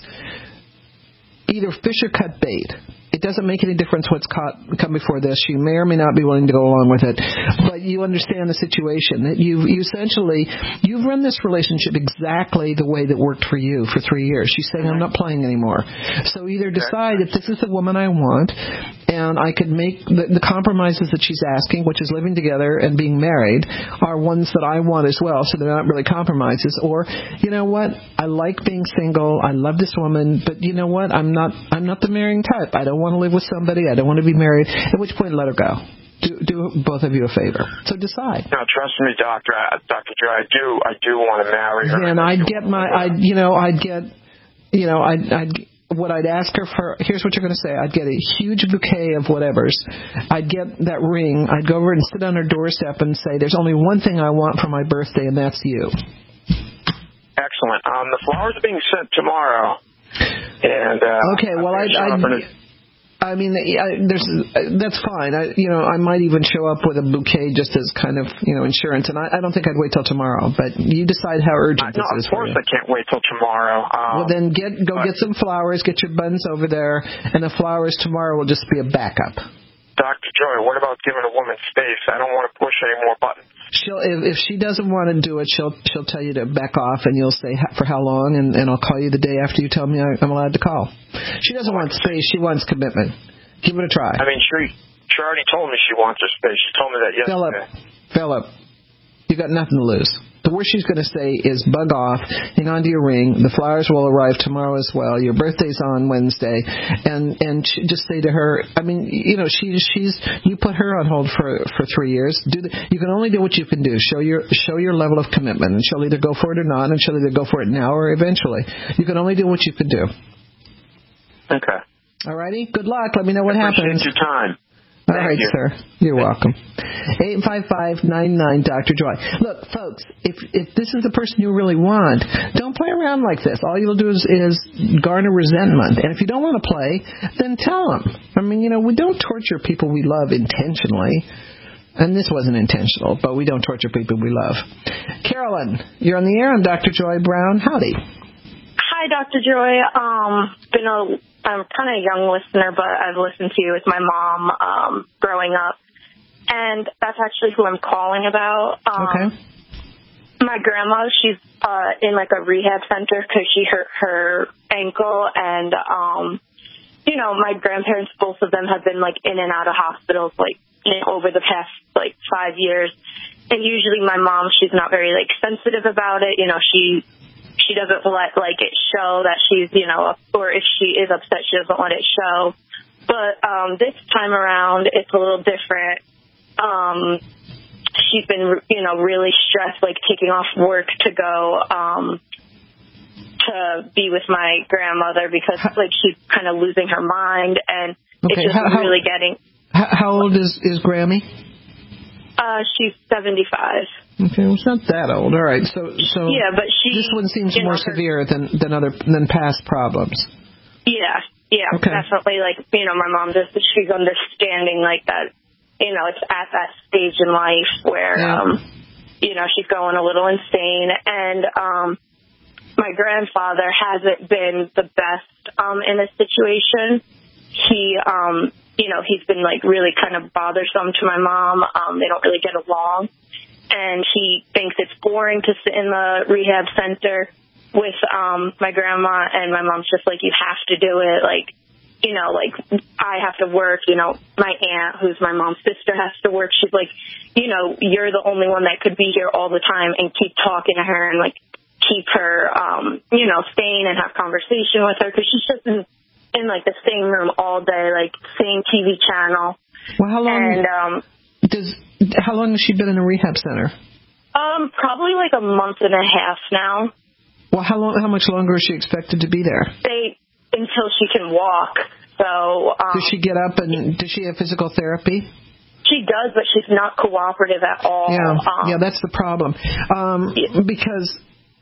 Either fish or cut bait. It doesn't make any difference what's caught come before this. You may or may not be willing to go along with it, but you understand the situation. That you you essentially you've run this relationship exactly the way that worked for you for three years. She's saying, I'm not playing anymore. So either decide that this is the woman I want, and I could make the, the compromises that she's asking, which is living together and being married, are ones that I want as well. So they're not really compromises. Or you know what? I like being single. I love this woman, but you know what? I'm not I'm not the marrying type. I don't want to live with somebody. I don't want to be married. At which point, let her go. Do, do both of you a favor. So decide.
No, trust me, Doctor. Doctor Joe, I do. I do want to marry her.
And I'd get my. I you know I'd get. You know I'd. I'd what I'd ask her for. Here's what you're going to say. I'd get a huge bouquet of whatever's. I'd get that ring. I'd go over and sit on her doorstep and say, "There's only one thing I want for my birthday, and that's you."
Excellent. Um, the flowers are being sent tomorrow. And uh,
okay. Well, I'd. I'd I mean, I, there's that's fine. I, you know, I might even show up with a bouquet just as kind of, you know, insurance. And I, I don't think I'd wait till tomorrow. But you decide how urgent
uh,
this
no,
is
for you. Of course, I can't wait till tomorrow. Um,
well, then get go but, get some flowers. Get your buns over there, and the flowers tomorrow will just be a backup.
Doctor Joy, what about giving a woman space? I don't want to push any more buttons.
She'll if, if she doesn't want to do it, she'll she'll tell you to back off, and you'll say for how long, and, and I'll call you the day after you tell me I, I'm allowed to call. She doesn't want space; she wants commitment. Give it a try.
I mean, she, she already told me she wants her space. She told me that yesterday.
Philip, Philip, you got nothing to lose. The worst she's going to say is bug off, hang on to your ring, the flowers will arrive tomorrow as well, your birthday's on Wednesday, and and just say to her, I mean, you know, she, she's, you put her on hold for for three years. Do the, you can only do what you can do. Show your show your level of commitment, and she'll either go for it or not, and she'll either go for it now or eventually. You can only do what you can do.
Okay.
All righty. Good luck. Let me know what
I appreciate
happens.
Your time.
All right,
you.
sir. You're welcome. eight five five, nine nine, Doctor Joy. Look, folks, if if this is the person you really want, don't play around like this. All you'll do is, is garner resentment. And if you don't want to play, then tell them. I mean, you know, we don't torture people we love intentionally. And this wasn't intentional, but we don't torture people we love. Carolyn, you're on the air. I'm Doctor Joy Brown. Howdy.
Hi, Doctor Joy. Um, been a I'm kind of a young listener, but I've listened to you with my mom um, growing up, and that's actually who I'm calling about. Um,
okay.
My grandma, she's uh, in like a rehab center because she hurt her ankle, and um, you know, my grandparents, both of them, have been like in and out of hospitals like you know, over the past like five years, and usually my mom, she's not very like sensitive about it. You know, she. She doesn't let, like, it show that she's, you know, or if she is upset, she doesn't let it show. But um, this time around, it's a little different. Um, she's been, you know, really stressed, like, taking off work to go um, to be with my grandmother because, like, she's kind of losing her mind, and
okay.
it's just
how,
really getting...
How, how old is, is Grammy?
Uh, she's seventy-five.
Okay, well, it's not that old. All right, so so
yeah, but she,
this one seems more
know, her,
severe than than other than past problems.
Yeah, yeah,
okay.
definitely. Like you know, my mom just she's understanding like that. You know, it's at that stage in life where
yeah.
um, you know, she's going a little insane, and um, my grandfather hasn't been the best um in this situation. He um. You know, he's been, like, really kind of bothersome to my mom. Um, they don't really get along. And he thinks it's boring to sit in the rehab center with um my grandma. And my mom's just like, you have to do it. Like, you know, like, I have to work. You know, my aunt, who's my mom's sister, has to work. She's like, you know, you're the only one that could be here all the time and keep talking to her and, like, keep her, um, you know, sane and have conversation with her. Because she's just in... in, like, the same room all day, like, same T V channel.
Well, how long,
and, um,
does, how long has she been in a rehab center?
Um, probably, like, a month and a half now.
Well, how long? How much longer is she expected to be there?
They, until she can walk, so... Um,
does she get up and, does she have physical therapy?
She does, but she's not cooperative at all.
Yeah,
um,
yeah, that's the problem. Um, yeah. Because,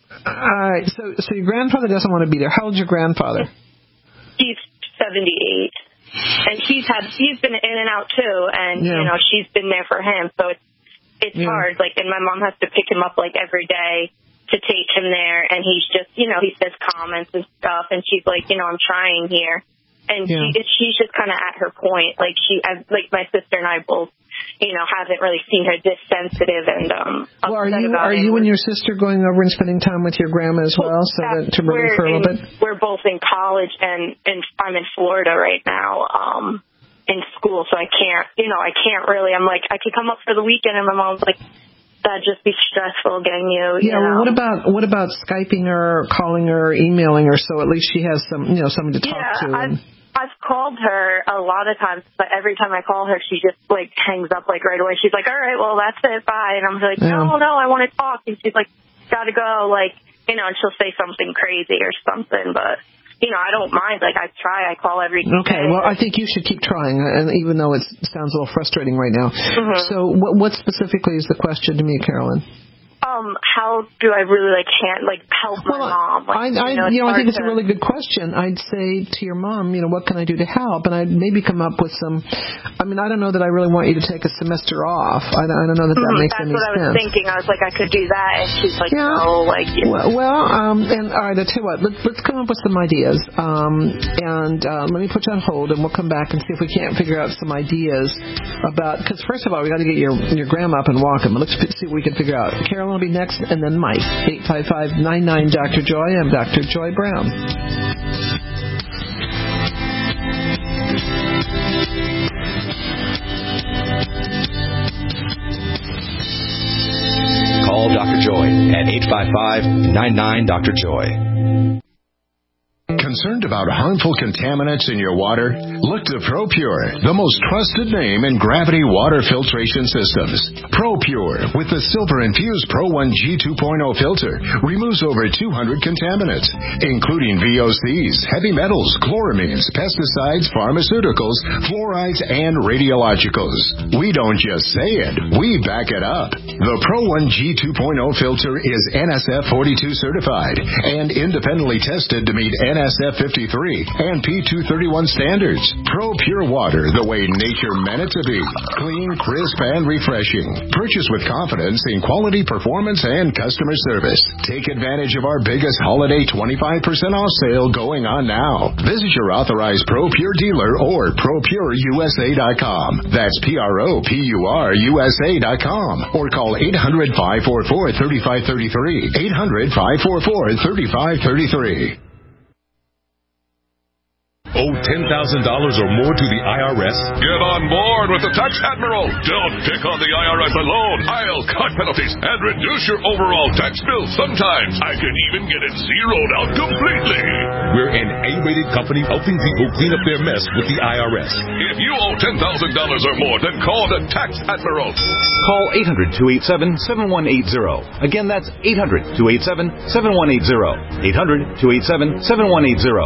all right, so, so your grandfather doesn't want to be there. How old's your grandfather?
He's seventy-eight, and he's had he's been in and out too, and
yeah.
you know she's been there for him, so it's it's
yeah.
hard. Like, and my mom has to pick him up like every day to take him there, and he's just you know he says comments and stuff, and she's like, you know, I'm trying here, and
yeah.
she she's just kind of at her point. Like she, like my sister and I both, you know, haven't really seen her this sensitive and um.
Well, are you
about
are you and your sister going over and spending time with your grandma as well, so that to relieve her a little bit?
We're both in college, and and I'm in Florida right now, um, in school, so I can't, you know, I can't really. I'm like, I could come up for the weekend, and my mom's like, that'd just be stressful getting you.
Yeah.
You know?
Well, what about what about Skyping her, calling her, emailing her, so at least she has some, you know, someone to talk
yeah,
to.
I've,
and...
I've called her a lot of times, but every time I call her, she just, like, hangs up, like, right away. She's like, all right, well, that's it, bye. And I'm like,
yeah.
no, no, I want to talk. And she's like, gotta go, like, you know, and she'll say something crazy or something, but, you know, I don't mind. Like, I try. I call every day.
Okay, well, I think you should keep trying, and even though it sounds a little frustrating right now.
Mm-hmm.
So what, what specifically is the question to me, Carolyn?
Um, how do I really, like, can't, like, help my
well,
mom?
I,
Like,
I,
you know,
you know I think it's
to...
a really good question. I'd say to your mom, you know, what can I do to help? And I'd maybe come up with some, I mean, I don't know that I really want you to take a semester off. I, I don't know that that
mm-hmm,
makes
that's
any sense.
That's what I was thinking. I was like, I could do that. And she's like,
yeah.
no, like, you
well, well, um, and all right, I'll tell you what, let's, let's come up with some ideas. Um, and uh, let me put you on hold, and we'll come back and see if we can't figure out some ideas about, because first of all, we got to get your, your grandma up and walking. But let's see what we can figure out. Carolyn will be next, and then Mike. eight five five, nine nine, Doctor Joy. I'm Doctor Joy Brown.
Call Doctor Joy at eight five five, nine nine, Doctor Joy.
Concerned about harmful contaminants in your water?
Look to ProPure, the most trusted name in gravity water filtration systems. ProPure, with the silver-infused Pro one G two point oh filter, removes over two hundred contaminants, including V O Cs, heavy metals, chloramines, pesticides, pharmaceuticals, fluorides, and radiologicals. We don't just say it, we back it up. The Pro one G two point oh filter is N S F forty-two certified and independently tested to meet N S F fifty-three and P two thirty-one standards. ProPure water, the way nature meant it to be. Clean, crisp, and refreshing. Purchase with confidence in quality, performance, and customer service. Take advantage of our biggest holiday twenty-five percent off sale going on now. Visit your authorized ProPure dealer or Pro Pure U S A dot com. That's P R O P U R U S A dot com. Or call eight hundred, five four four, three five three three. eight hundred, five four four, three five three three.
Owe ten thousand dollars or more to the I R S? Get on board with the Tax Admiral. Don't pick on the I R S alone. I'll cut penalties and reduce your overall tax bill. Sometimes I can even get it zeroed out completely. We're an A-rated company helping people clean up their mess with the I R S. If you owe ten thousand dollars or more, then call the Tax Admiral.
Call eight hundred, two eight seven, seven one eight zero. Again, that's eight hundred, two eight seven, seven one eight zero. eight hundred, two eight seven, seven one eight zero.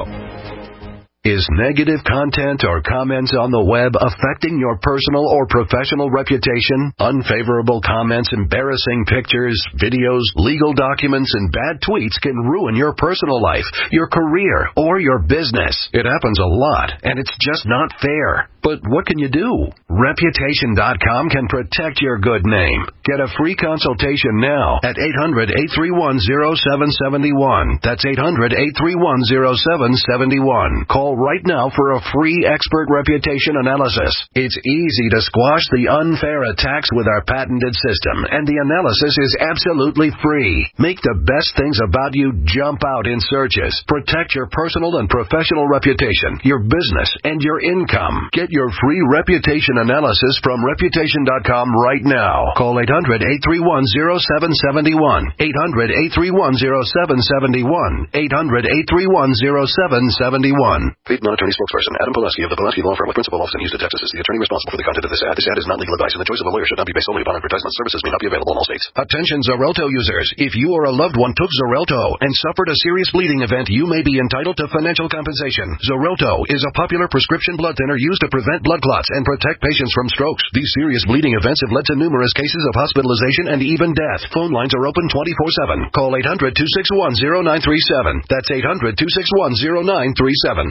Is negative content or comments on the web affecting your personal or professional reputation? Unfavorable comments, embarrassing pictures, videos, legal documents, and bad tweets can ruin your personal life, your career, or your business. It happens a lot, and it's just not fair. But what can you do? Reputation dot com can protect your good name. Get a free consultation now at eight hundred, eight three one, zero seven seven one. That's eight hundred, eight three one, zero seven seven one. Call right now for a free expert reputation analysis. It's easy to squash the unfair attacks with our patented system, and the analysis is absolutely free. Make the best things about you jump out in searches. Protect your personal and professional reputation, your business, and your income. Get your free reputation analysis from reputation dot com right now. Call eight hundred, eight three one, zero seven seven one. eight hundred, eight three one, zero seven seven one. eight hundred, eight three one, zero seven seven one.
Paid non-attorney spokesperson Adam Pulaski of the Pulaski Law Firm with principal office in Houston, Texas is the attorney responsible for the content of this ad. This ad is not legal advice, and the choice of a lawyer should not be based solely upon advertisement. Services may not be available in all states.
Attention Xarelto users. If you or a loved one took Xarelto and suffered a serious bleeding event, you may be entitled to financial compensation. Xarelto is a popular prescription blood thinner used to prevent blood clots and protect patients from strokes. These serious bleeding events have led to numerous cases of hospitalization and even death. Phone lines are open twenty-four seven. Call eight hundred, two six one, zero nine three seven. That's eight hundred, two six one, zero nine three seven.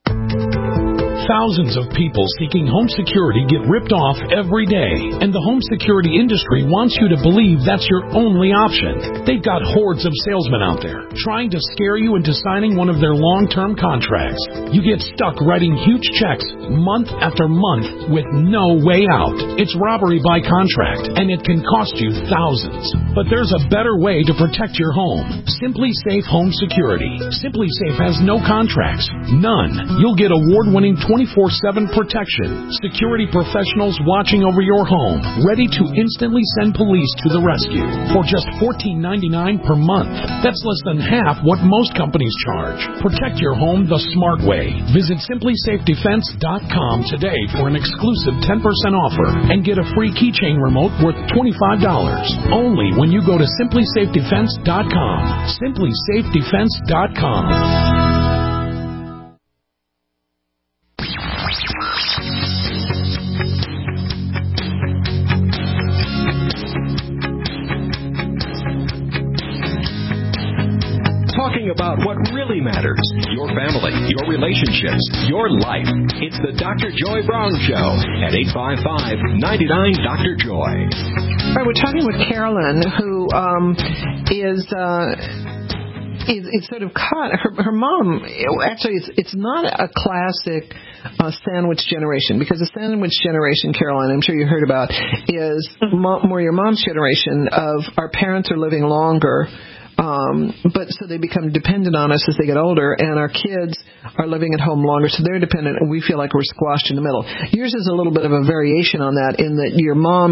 Thousands of people seeking home security get ripped off every day, and the home security industry wants you to believe that's your only option. They've got hordes of salesmen out there trying to scare you into signing one of their long-term contracts. You get stuck writing huge checks month after month with no way out. It's robbery by contract, and it can cost you thousands. But there's a better way to protect your home. Simply Safe Home Security. Simply Safe has no contracts. None. You'll get award-winning twenty-four seven protection. Security professionals watching over your home, ready to instantly send police to the rescue for just fourteen ninety-nine per month. That's less than half what most companies charge. Protect your home the smart way. Visit simply safe defense dot com today for an exclusive ten percent offer and get a free keychain remote worth twenty-five dollars. Only when you go to simply safe defense dot com. simply safe defense dot com.
Talking about what really matters, your family, your relationships, your life. It's the Doctor Joy Brown Show at eight five five, nine nine, Doctor Joy.
All right, we're talking with Carolyn, who um, is... Uh, Is, is sort of caught. Her, her mom, actually, it's, it's not a classic uh, sandwich generation, because the sandwich generation, Caroline, I'm sure you heard about, is mo- more your mom's generation of our parents are living longer, um, but so they become dependent on us as they get older, and our kids are living at home longer, so they're dependent, and we feel like we're squashed in the middle. Yours is a little bit of a variation on that, in that your mom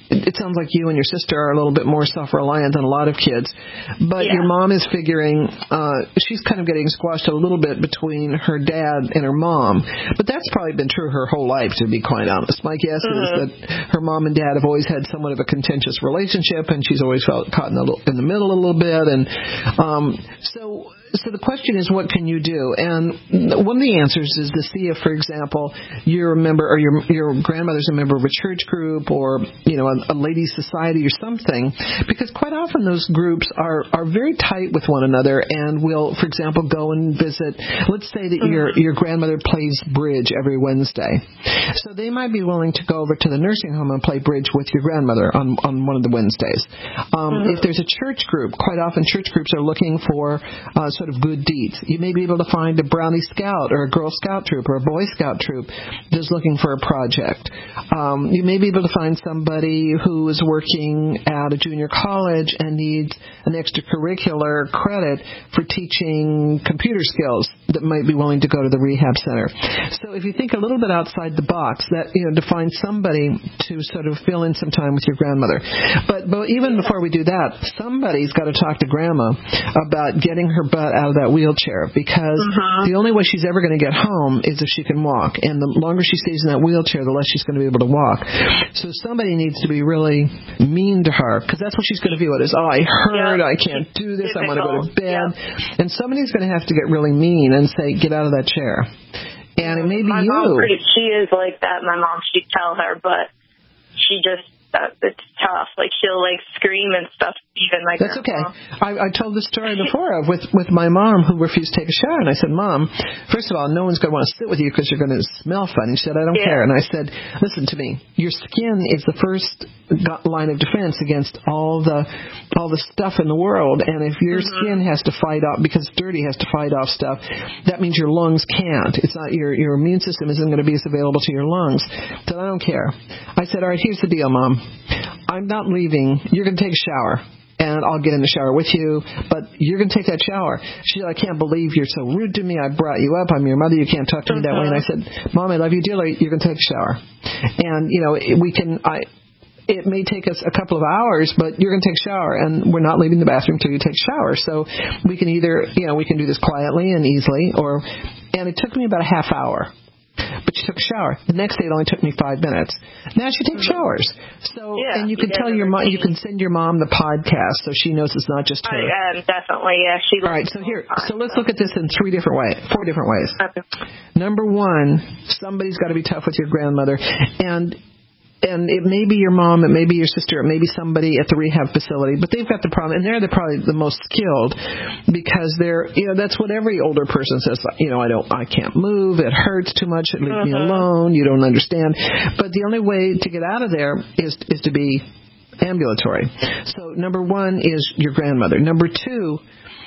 it sounds like you and your sister are a little bit more self-reliant than a lot of kids. But
Yeah.
your mom is figuring uh, she's kind of getting squashed a little bit between her dad and her mom. But that's probably been true her whole life, to be quite honest. My guess
Mm-hmm.
is that her mom and dad have always had somewhat of a contentious relationship, and she's always felt caught in the, in the middle a little bit. And um, so... So the question is, what can you do? And one of the answers is to see if, for example, you're a member or your your grandmother's a member of a church group or, you know, a, a ladies' society or something, because quite often those groups are, are very tight with one another and will, for example, go and visit. Let's say that your your grandmother plays bridge every Wednesday. So they might be willing to go over to the nursing home and play bridge with your grandmother on, on one of the Wednesdays. Um,
Mm-hmm.
If there's a church group, quite often church groups are looking for uh, sort of good deeds. You may be able to find a Brownie Scout or a Girl Scout troop or a Boy Scout troop that's looking for a project. Um, you may be able to find somebody who is working at a junior college and needs an extracurricular credit for teaching computer skills that might be willing to go to the rehab center. So if you think a little bit outside the box, that, you know, to find somebody to sort of fill in some time with your grandmother. But, but even before we do that, somebody's got to talk to Grandma about getting her butt out of that wheelchair, because
Mm-hmm.
the only way she's ever going to get home is if she can walk. And the longer she stays in that wheelchair, the less she's going to be able to walk. So somebody needs to be really mean to her, because that's what she's going to view it as. Oh, I heard,
Yeah.
I can't do this, I want to go to
Difficult.
bed. Yeah. And somebody's going to have to get really mean and say, get out of that chair. And it may be
my
you.
mom, pretty, she is like that. My mom, she'd tell her, but she just, uh, it's tough. Like, she'll, like, scream and stuff, even like
That's okay. I, I told this story before of with, with my mom who refused to take a shower. And I said, Mom, first of all, no one's going to want to sit with you because you're going to smell funny. She said, I don't
Yeah.
care. And I said, listen to me. Your skin is the first line of defense against all the all the stuff in the world. And if your
Mm-hmm.
skin has to fight off, because it's dirty, has to fight off stuff, that means your lungs can't. It's not your, your immune system isn't going to be as available to your lungs. So I don't care. I said, all right, here's the deal, Mom. I'm not leaving. You're going to take a shower. And I'll get in the shower with you, but you're going to take that shower. She said, I can't believe you're so rude to me. I brought you up. I'm your mother. You can't talk to me that way. And I said, Mom, I love you dearly. You're going to take a shower. And, you know, we can, I, it may take us a couple of hours, but you're going to take a shower, and we're not leaving the bathroom until you take a shower. So we can either, you know, we can do this quietly and easily, or, and it took me about a half hour. But she took a shower. The next day it only took me five minutes. Now she takes showers. So
Yeah,
and you can
you
tell
guys
your
are
mom, you
routine.
can send your mom the podcast so she knows it's not just her.
I am, definitely, yeah. She
All right, so here, so let's look at this in three different ways, four different ways.
Okay.
Number one, somebody's got to be tough with your grandmother, and and it may be your mom, it may be your sister, it may be somebody at the rehab facility, but they've got the problem, and they're the, probably the most skilled, because they're, you know, that's what every older person says. You know, I don't, I can't move, it hurts too much, leave me
Mm-hmm.
alone, you don't understand. But the only way to get out of there is is to be ambulatory. So number one is your grandmother. Number two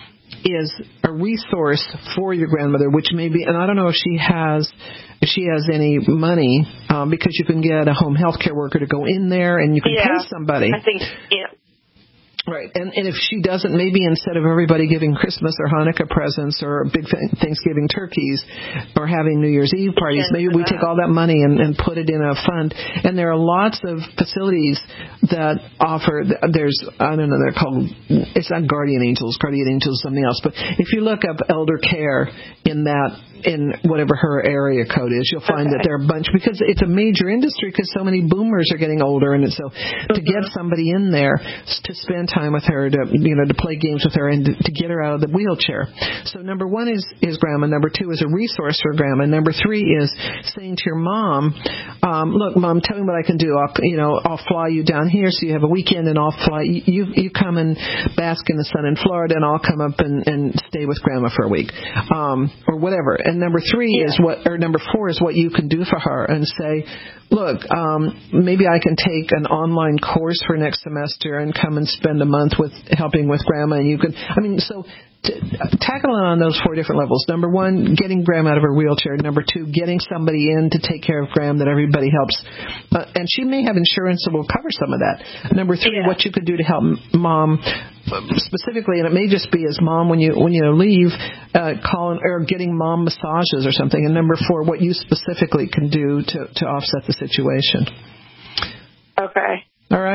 is a resource for your grandmother, which may be, and I don't know if she has, if she has any money, um, because you can get a home health care worker to go in there and you can
Yeah,
pay somebody.
I think, yeah.
Right, and and if she doesn't, maybe instead of everybody giving Christmas or Hanukkah presents or big Thanksgiving turkeys or having New Year's Eve parties, maybe we take all that money and, and put it in a fund. And there are lots of facilities that offer, there's, I don't know, they're called, it's not Guardian Angels, Guardian Angels is something else, but if you look up elder care in that, in whatever her area code is, you'll find
Okay.
that there are a bunch, because it's a major industry, because so many boomers are getting older, and so to get somebody in there to spend time with her, to, you know, to play games with her, and to, to get her out of the wheelchair. So number one is, is grandma. Number two is a resource for grandma. Number three is saying to your mom, um, look, Mom, tell me what I can do. I'll, you know, I'll fly you down here so you have a weekend, and I'll fly you, you, you come and bask in the sun in Florida, and I'll come up and, and stay with grandma for a week, um, or whatever. And number three yeah. is what, or number four is what you can do for her, and say, look, um, maybe I can take an online course for next semester and come and spend a month with helping with grandma, and you can, I mean, so t- tackle it on those four different levels. Number one, getting grandma out of her wheelchair. Number two, getting somebody in to take care of grandma, that everybody helps, uh, and she may have insurance that will cover some of that. Number three, yeah. what you could do to help mom specifically, and it may just be as mom when you when you leave, uh, calling or getting mom massages or something. And number four, what you specifically can do to, to offset the situation.
Okay.
All right.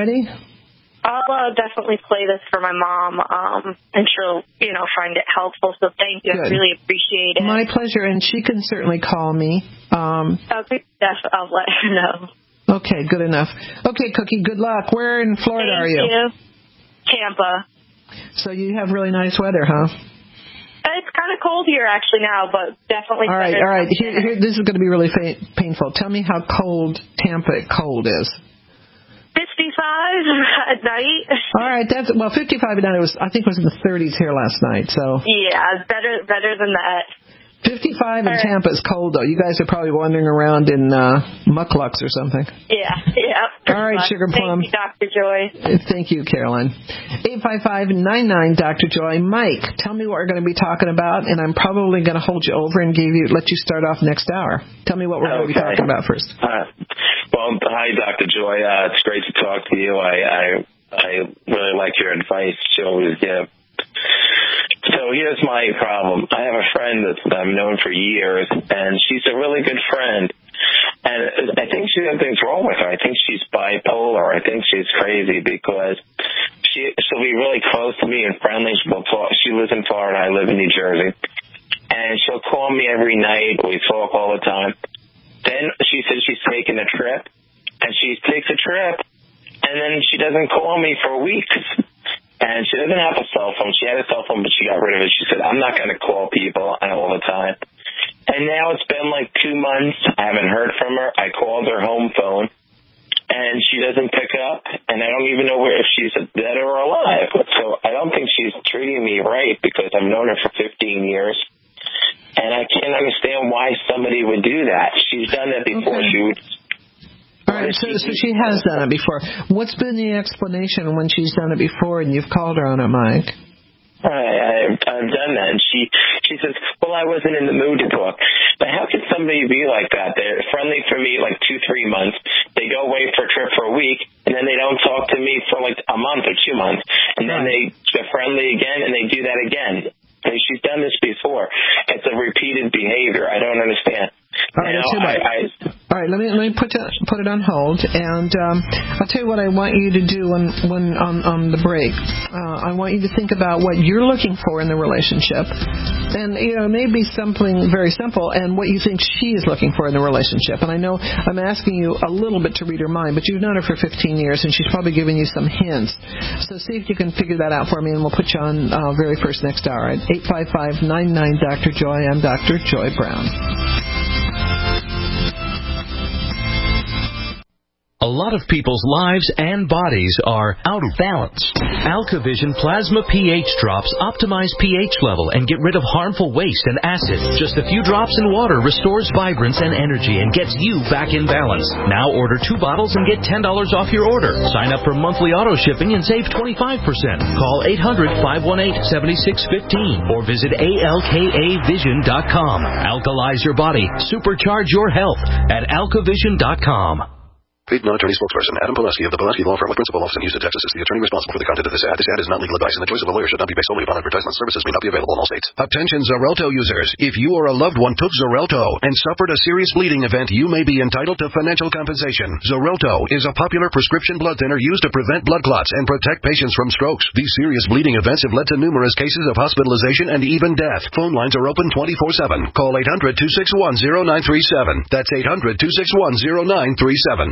Friday?
I'll uh, definitely play this for my mom, um, and she'll, you know, find it helpful. So thank you.
Good.
I really appreciate it.
My pleasure, and she can certainly call me. Um,
okay, def- I'll let her know.
Okay, good enough. Okay, Cookie, good luck. Where in Florida
thank
are you?
you? Tampa.
So you have really nice weather, huh?
It's kind of cold here actually now, but definitely.
All right,
better
all right.
than
Here, here, this is going to be really fa- painful. Tell me how cold Tampa cold is.
fifty-five at night.
All right, that's well, fifty-five at night. It was, I think, it was in the thirties here last night. So
yeah, better better than that.
fifty-five in
right.
Tampa is cold, though. You guys are probably wandering around in uh, mucklucks or something.
Yeah, yeah.
All right,
much.
Sugar Plum.
Thank you, Doctor Joy.
Thank you, Caroline. eight five five, nine nine, Doctor Joy. Mike, tell me what we're going to be talking about, and I'm probably going to hold you over and give you let you start off next hour. Tell me what we're okay. going to be talking about first.
Uh, well, hi, Doctor Joy. Uh, it's great to talk to you. I I, I really like your advice you always give. So here's my problem. I have a friend that I've known for years, and she's a really good friend. And I think she has things wrong with her. I think she's bipolar. I think she's crazy because she, she'll be really close to me and friendly. We'll talk. She lives in Florida. I live in New Jersey. And she'll call me every night. We talk all the time. Then she says she's taking a trip, and she takes a trip, and then she doesn't call me for weeks. And she doesn't have a cell phone. She had a cell phone, but she got rid of it. She said, I'm not going to call people all the time. And now it's been like two months. I haven't heard from her. I called her home phone, and she doesn't pick up, and I don't even know where, if she's dead or alive. So I don't think she's treating me right because I've known her for fifteen years. And I can't understand why somebody would do that. She's done that before. Okay. She would...
All right, so, so she has done it before. What's been the explanation when she's done it before and you've called her on it, Mike?
I, I, I've done that, and she she says, well, I wasn't in the mood to talk. But how can somebody be like that? They're friendly for me like two, three months. They go away for a trip for a week, and then they don't talk to me for like a month or two months. And then they, they're friendly again, and they do that again. And she's done this before. It's a repeated behavior. I don't understand.
All right,
you know, I, I,
All right, let me let me put it, put it on hold, and um, I'll tell you what I want you to do when, when on, on the break. Uh, I want you to think about what you're looking for in the relationship, and you know, maybe something very simple, and what you think she is looking for in the relationship. And I know I'm asking you a little bit to read her mind, but you've known her for fifteen years, and she's probably giving you some hints. So see if you can figure that out for me, and we'll put you on uh, very first next hour at eight five five, nine nine, Doctor Joy. I'm Doctor Joy Brown.
A lot of people's lives and bodies are out of balance. AlkaVision Plasma pH drops optimize pH level and get rid of harmful waste and acid. Just a few drops in water restores vibrance and energy and gets you back in balance. Now order two bottles and get ten dollars off your order. Sign up for monthly auto shipping and save twenty-five percent. Call eight hundred, five one eight, seven six one five or visit A L K A vision dot com. Alkalize your body. Supercharge your health at alka vision dot com.
Paid non-attorney spokesperson Adam Pulaski of the Pulaski Law Firm with principal office in Houston, Texas is the attorney responsible for the content of this ad. This ad is not legal advice, and the choice of a lawyer should not be based solely upon advertisement. Services may not be available in all states.
Attention Xarelto users. If you or a loved one took Xarelto and suffered a serious bleeding event, you may be entitled to financial compensation. Xarelto is a popular prescription blood thinner used to prevent blood clots and protect patients from strokes. These serious bleeding events have led to numerous cases of hospitalization and even death. Phone lines are open twenty-four seven. Call eight hundred, two six one, zero nine three seven. That's eight hundred, two six one, zero nine three seven.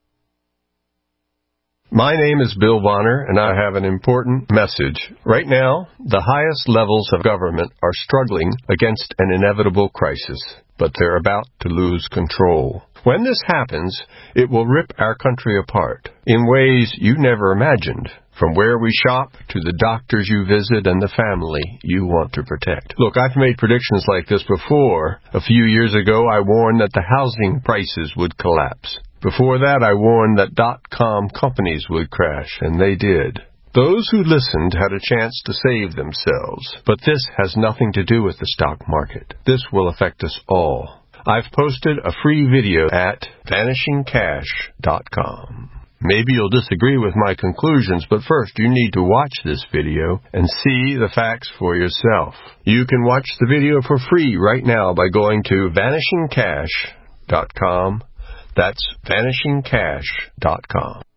My name is Bill Bonner, and I have an important message. Right now, the highest levels of government are struggling against an inevitable crisis, but they're about to lose control. When this happens, it will rip our country apart in ways you never imagined, from where we shop to the doctors you visit and the family you want to protect. Look, I've made predictions like this before. A few years ago, I warned that the housing prices would collapse. Before that, I warned that dot-com companies would crash, and they did. Those who listened had a chance to save themselves, but this has nothing to do with the stock market. This will affect us all. I've posted a free video at vanishing cash dot com. Maybe you'll disagree with my conclusions, but first you need to watch this video and see the facts for yourself. You can watch the video for free right now by going to vanishing cash dot com. That's vanishing cash dot com.